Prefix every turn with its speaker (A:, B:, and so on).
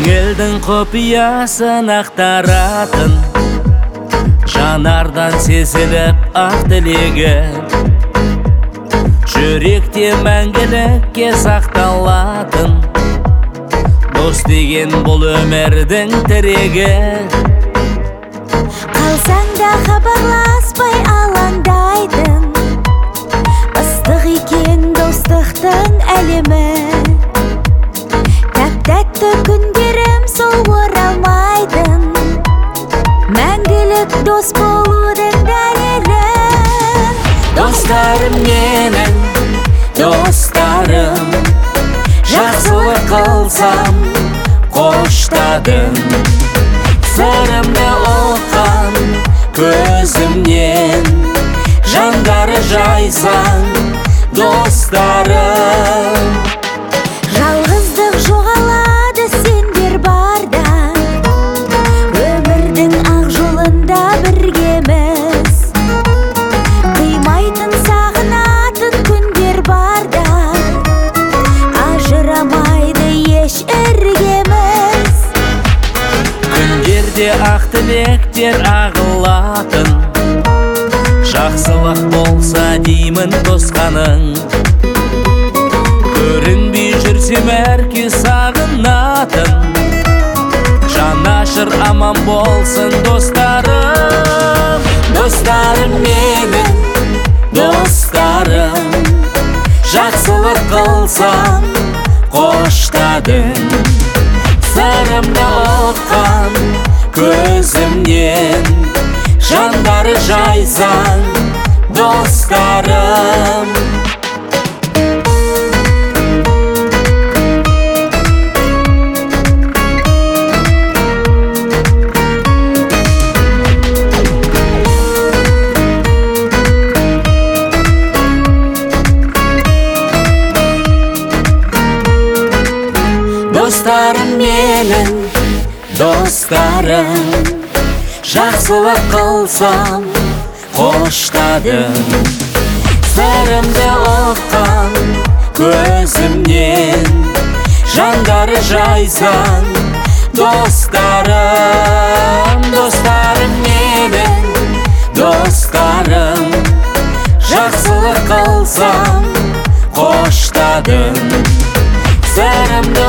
A: Көңілдің құпиясын ақтаратын, жанардан сезіліп ақ тілегі, жүректе мәңгілікке сақталатын, дос деген бұл өмірдің тірегі.
B: Қалсаң да хабарласпай алаңдайтын, ыстық екен достықтың әлемі. Тәп-тәтті күндерім сол оралмайтын, мәңгілік дос болудың дәлелі.
A: Достарым менің, достарым, жақсылық қылсам қоштадым. Сырымды ұққан көзімнен, жандары жайсаң достарым.
B: Жалғыздық жоғалады сендер барда, өмірдің ақ жолында біргеміз. Қимайтын сағынатын күндер барда, ажырамайды еш іргеміз.
A: Күндерде ақ тілектер ағылатын, жақсылық болса деймін тосқаның. Көрінбей жүрсем әрке сағынатын, жанашыр аман болсын достарым. Достарым менің, достарым, жақсылық қылсам қоштадым. Сырымды ұққан көзімнен, жандары жайсаң достарым. Достарым менің, достарым, жақсылық қылсам қоштадым. Сырымды ұққан көзімнен, жандары жайсаң достарым. Достарым менің, достарым, жақсылық қылсам қоштадым. Сырымды